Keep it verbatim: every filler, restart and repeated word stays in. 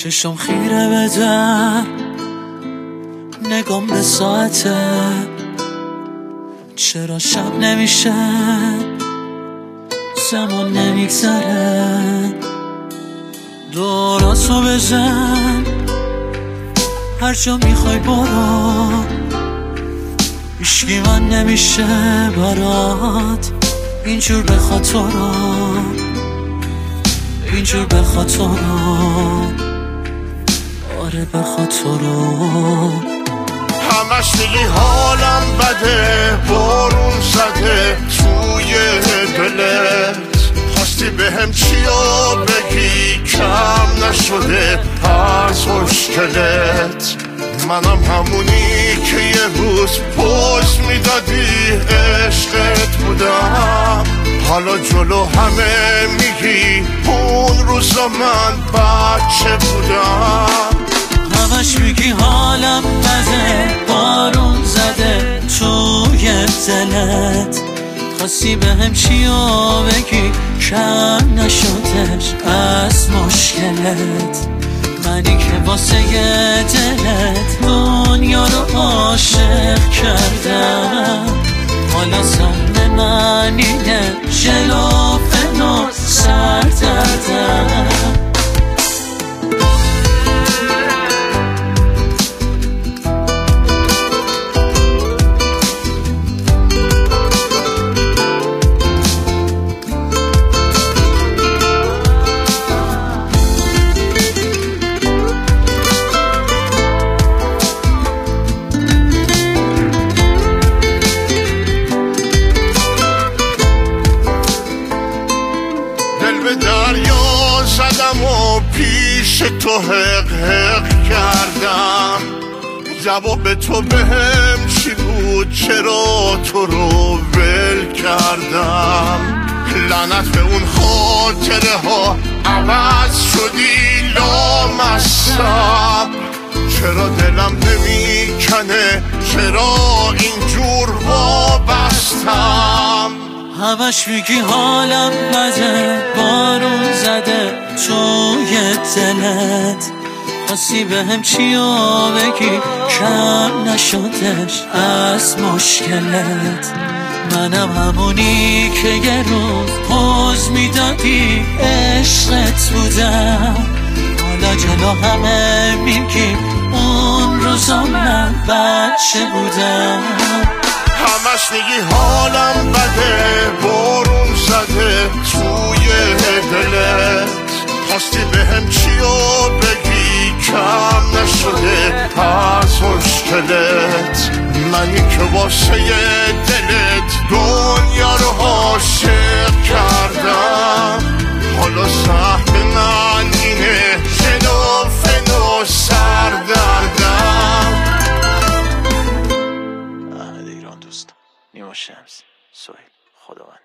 چشم خیره بدم نگام به ساعته، چرا شب نمیشه زمان نمیگذره. دوراتو بزن هر جا میخوای برو، هیچکی من نمیشه برات اینجور بخواد تو رو، اینجور بخواد تو رو، آره بخواد تو رو. همش میگی حالم بده، بارون زده توی دلت، خواستی بهم چیا بگی کم نشده از مشکلت. منم همونی که یه روز پوز میدادی عشقت بودم، حالا جلو همه میگی اون روزا من بچه بودم. همش میگی حالم بده، بارون زده توی دلت، خواستی بهم چیا بگی کم نشدش از مشکلت. منی که واسه دلت دنیا رو عاشق کردم، حالا سهم من اینه جلوفن و سردردم. به دریا زدم و پیش تو حق حق کردم، جواب تو بهم چی بود چرا تو رو ول کردم. لعنت به اون خاطره ها عوض شدی لامصب، چرا دلم نمیکنه چرا اینجور وابستم. همش میگی حالم بده، بارون زده توی دلت، خواستی بهم چیا بگی کم نشدش از مشکلت. منم همونی که یه روز پوز میدادی عشقت بودم، حالا جلو همه میگی اون روزا من بچه بودم. همش میگی حالم بده، بارون زده توی دلت، خواستی بهم چیا بگی کم نشده از مشکلت. منی که واسه دلت دنیا رو عاشق کردم، حالا سهم من اینه شنفن و سردردم. ایران دوست نیما شمس سویل خداوند.